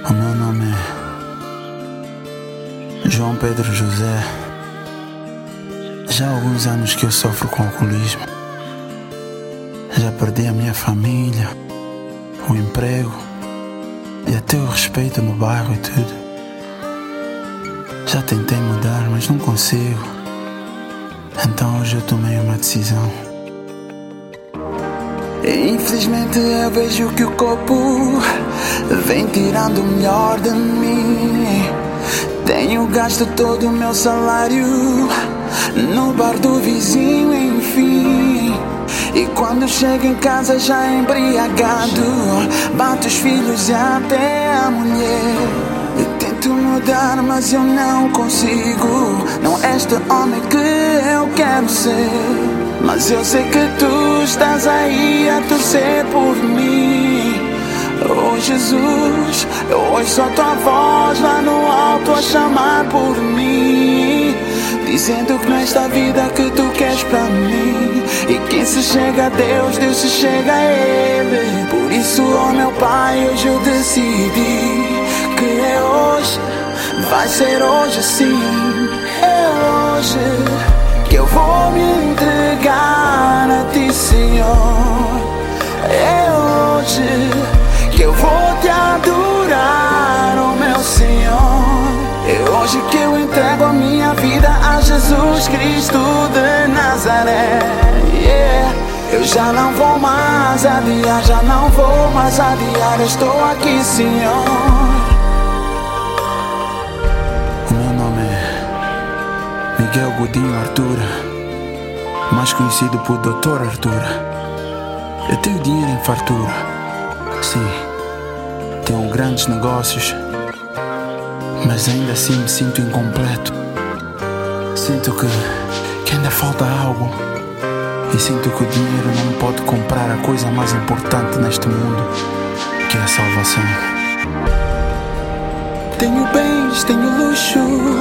O meu nome é João Pedro José. Já há alguns anos que eu sofro com alcoolismo. Já perdi a minha família, o emprego e até o respeito no bairro e tudo. Já tentei mudar, mas não consigo. Então hoje eu tomei uma decisão. Infelizmente eu vejo que o corpo vem tirando o melhor de mim. Tenho gasto todo o meu salário no bar do vizinho, enfim. E quando chego em casa já embriagado, bato os filhos e até a mulher. Eu tento mudar, mas eu não consigo. Não é este homem que eu quero ser. Mas eu sei que tu estás aí a torcer por mim. Oh Jesus, eu ouço a tua voz lá no alto a chamar por mim, dizendo que nesta vida que tu queres pra mim. E quem se chega a Deus, Deus se chega a Ele. Por isso, oh meu Pai, hoje eu decidi que é hoje, vai ser hoje sim. É hoje que eu vou me entregar a Ti, Senhor. É hoje que eu vou Te adorar, oh meu Senhor. É hoje que eu entrego a minha vida a Jesus Cristo de Nazaré. Yeah. Eu já não vou mais adiar, já não vou mais adiar. Eu estou aqui, Senhor. O meu nome é Miguel Godinho Artura, mais conhecido por Dr. Artura. Eu tenho dinheiro em fartura, sim, tenho grandes negócios, mas ainda assim me sinto incompleto. Sinto que ainda falta algo. E sinto que o dinheiro não pode comprar a coisa mais importante neste mundo, que é a salvação. Tenho bens, tenho luxo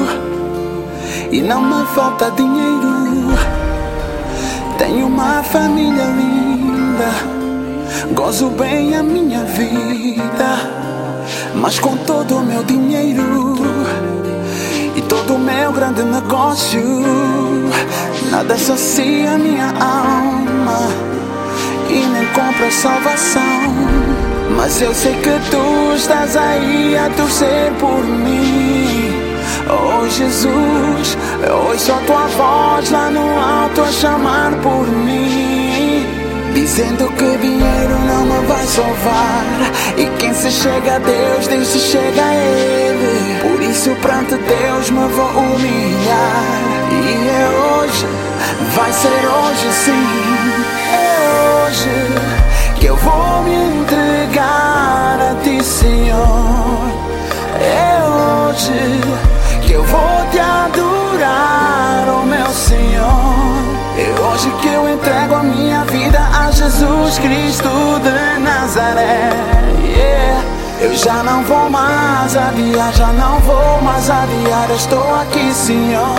e não me falta dinheiro. Tenho uma família linda, gozo bem a minha vida. Mas com todo o meu dinheiro e todo o meu grande negócio, nada sacia minha alma e nem compra salvação. Mas eu sei que tu estás aí a torcer por mim. Oh Jesus, eu ouço a tua voz lá no alto a chamar por mim, dizendo que dinheiro não me vai salvar. E quem se chega a Deus, Deus se chega a Ele. Por isso perante Deus me vou humilhar. E é hoje, vai ser hoje sim. É hoje que eu vou me entregar a Ti, Senhor. É hoje que eu vou Te adorar, oh meu Senhor. É hoje que eu entrego a minha vida a Jesus Cristo de Nazaré. Yeah. Eu já não vou mais adiar, já não vou mais adiar. Eu estou aqui, Senhor.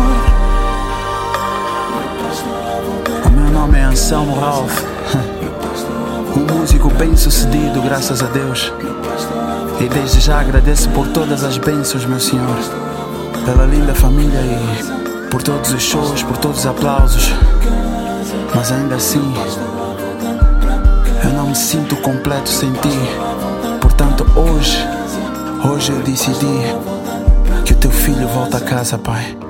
O meu nome é Anselmo Ralph, um músico bem sucedido, graças a Deus. E desde já agradeço por todas as bênçãos, meu Senhor, pela linda família e por todos os shows, por todos os aplausos. Mas ainda assim, eu não me sinto completo sem Ti. Portanto, hoje eu decidi que o Teu filho volta a casa, Pai.